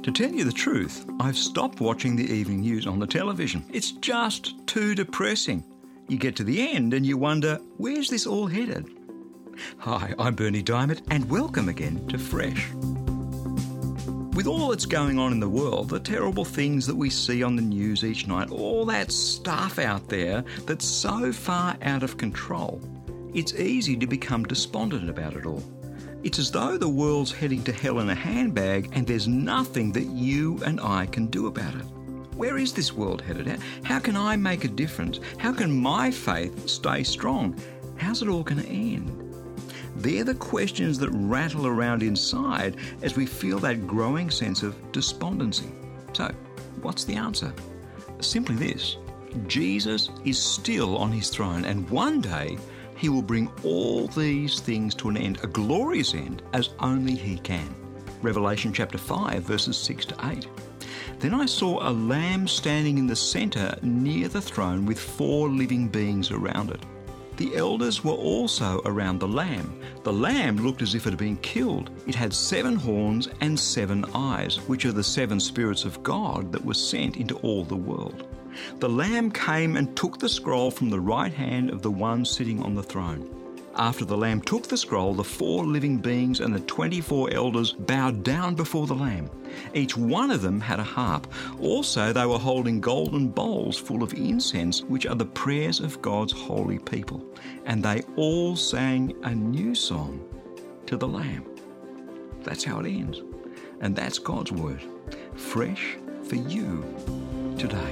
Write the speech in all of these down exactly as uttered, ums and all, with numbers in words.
To tell you the truth, I've stopped watching the evening news on the television. It's just too depressing. You get to the end and you wonder, where's this all headed? Hi, I'm Bernie Diamond, and welcome again to Fresh. With all that's going on in the world, the terrible things that we see on the news each night, all that stuff out there that's so far out of control, it's easy to become despondent about it all. It's as though the world's heading to hell in a handbag and there's nothing that you and I can do about it. Where is this world headed? How can I make a difference? How can my faith stay strong? How's it all going to end? They're the questions that rattle around inside as we feel that growing sense of despondency. So, what's the answer? Simply this: Jesus is still on his throne, and one day he will bring all these things to an end, a glorious end, as only he can. Revelation chapter five, verses six to eight. Then I saw a lamb standing in the centre near the throne with four living beings around it. The elders were also around the lamb. The lamb looked as if it had been killed. It had seven horns and seven eyes, which are the seven spirits of God that were sent into all the world. The lamb came and took the scroll from the right hand of the one sitting on the throne. After the lamb took the scroll, the four living beings and the twenty-four elders bowed down before the lamb. Each one of them had a harp. Also they were holding golden bowls full of incense, which are the prayers of God's holy people. And they all sang a new song to the lamb. That's how it ends. And that's God's word, fresh for you today.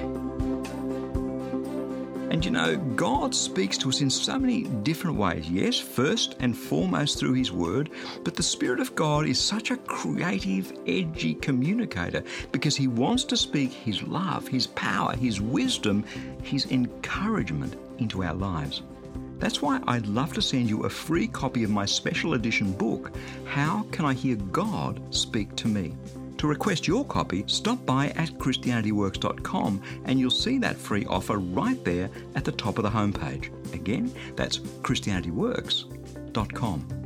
And you know, God speaks to us in so many different ways. Yes, first and foremost through his word, but the Spirit of God is such a creative, edgy communicator because he wants to speak his love, his power, his wisdom, his encouragement into our lives. That's why I'd love to send you a free copy of my special edition book, How Can I Hear God Speak to Me? To request your copy, stop by at Christianity Works dot com and you'll see that free offer right there at the top of the homepage. Again, that's Christianity Works dot com.